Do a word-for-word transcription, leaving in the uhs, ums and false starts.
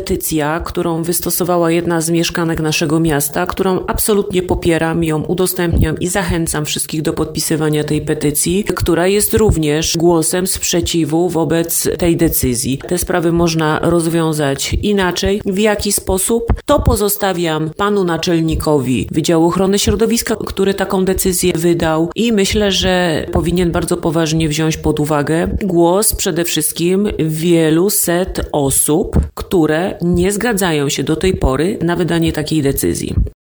petycja, którą wystosowała jedna z mieszkanek naszego miasta, którą absolutnie popieram, ją udostępniam i zachęcam wszystkich do podpisywania tej petycji, która jest również głosem sprzeciwu wobec tej decyzji. Te sprawy można rozwiązać inaczej. W jaki sposób? To pozostawiam panu naczelnikowi Wydziału Ochrony Środowiska, który taką decyzję wydał i myślę, że powinien bardzo poważnie wziąć pod uwagę głos przede wszystkim wielu set osób, które nie zgadzają się do tej pory na wydanie takiej decyzji.